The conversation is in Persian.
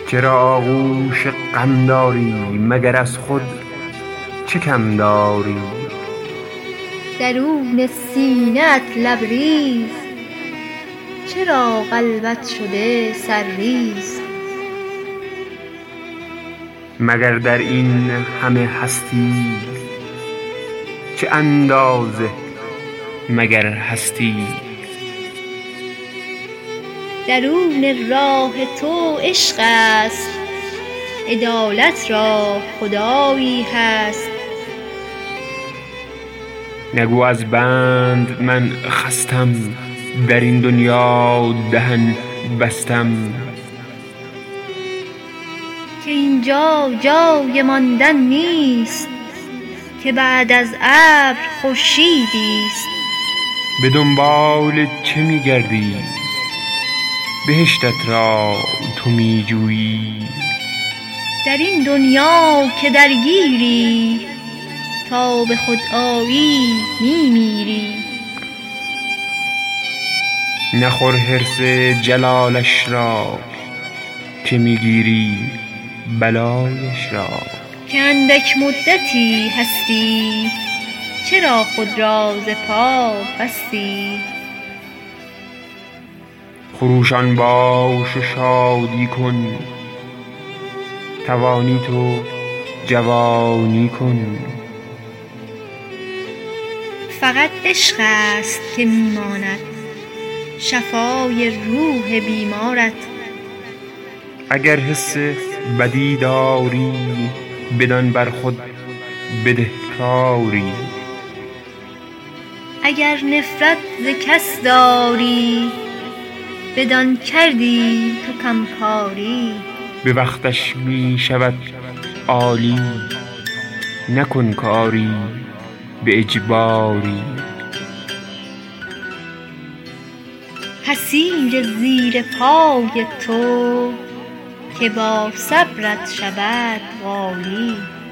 چرا آغوش غم داری مگر از خود چه کم داری؟ درون سینه‌ات لبریز، چرا قلبت شده سرریز؟ مگر در این همه هستی چه اندازه مگر هستی؟ درون راه تو عشق است، عدالت را خدایی هست. نگو از بند من خستم، در این دنیا دهن بستم. که اینجا جای ماندن نیست، که بعد از ابر خورشیدی است. به دنبال چه می‌گردی؟ بهشتت را تو می‌جویی. در این دنیا که درگیری، تا به خود آیی میمیری. نخور حرص جلالش را، که میگیری بلایش را. که اندک مدتی هستی، چرا خود را ز پا بستی؟ خروشان باش و شادی کن، توانی تو جوانی کن. فقط عشق است که میماند، شفای روح بیمارت. اگر حس بدی داری، بدان بر خود بده کاری. اگر نفرت ز کس داری، بدان کردی تو کمکاری. به وقتش می شود عالی، نکن کاری به اجباری. حصیر زیر پای تو، که با صبرت شود غالی.